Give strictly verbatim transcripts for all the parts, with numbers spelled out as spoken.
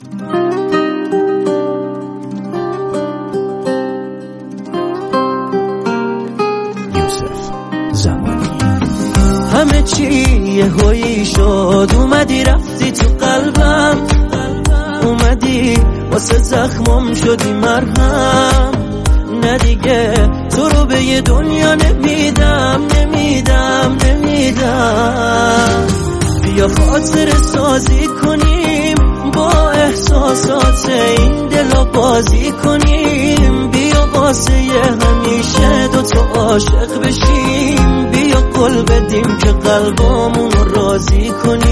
همه چی یه هویی شد، اومدی رفتی تو قلبم، اومدی واسه زخمم شدی مرهم. نه دیگه تو رو به یه دنیا نمیدم نمیدم نمیدم. بیا خاطر سازی کنیم، با احساسات این دلو بازی کنیم. بیا واسه همیشه دوتا عاشق بشیم. بیا قول بدیم که قلبامون رو راضی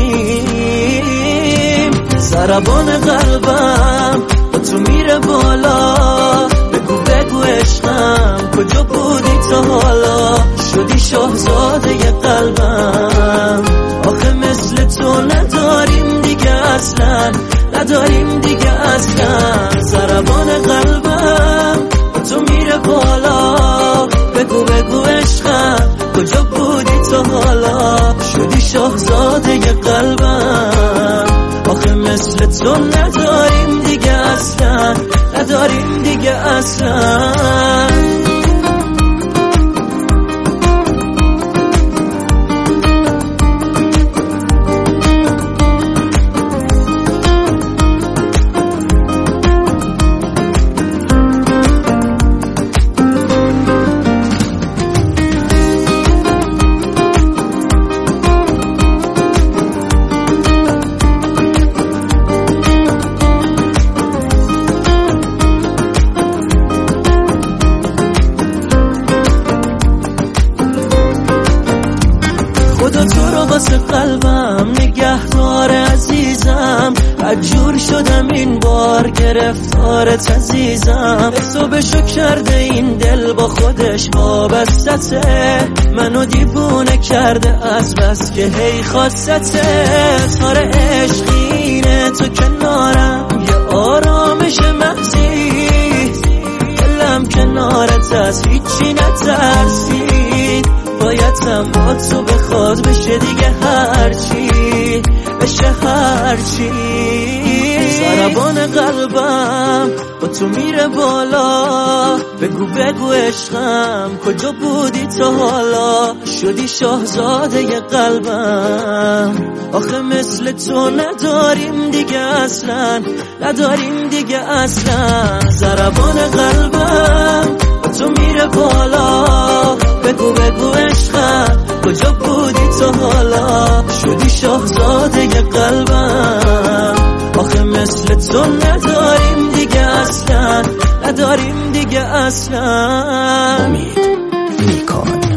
کنیم. ضربان قلبم با تو میره بالا، بگو بگو عشقم کجا بودی تا حالا؟ شدی شاهزاده قلبم، آخه مثل تو نداریم دیگه اصلا، نداریم دیگه اصلا. ضربان قلبم با تو میره بالا، بگو بگو عشقم کجا بودی تا حالا؟ شدی شاهزاده قلبم، آخه مثل تو نداریم دیگه اصلا، نداریم دیگه اصلا. خدا تو رو واسه قلبم نگهدار عزیزم. عجور شدم این بار گرفتارت عزیزم. تو به شو کرده این دل با خودش وابستته، منو دیوونه کرده از بس که هی خواستته. تار عشقینه تو کنارم، یه آرامش محضی، دلم کنارت از هیچی نترسید. بایدم با تو بخواد بشه دیگه هرچی، بشه هرچی. ضربان قلبم با تو میره بالا، بگو بگو عشقم کجا بودی تا حالا؟ شدی شاهزاده قلبم، آخه مثل تو نداریم دیگه اصلا، نداریم دیگه اصلا. ضربان قلبم با تو میره بالا، بگو بگو عشقم کجا بودی تا حالا؟ شدی شاهزاده قلبم، آخه مثل تو نداریم دیگه اصلا، نداریم دیگه اصلا. امید نیکان.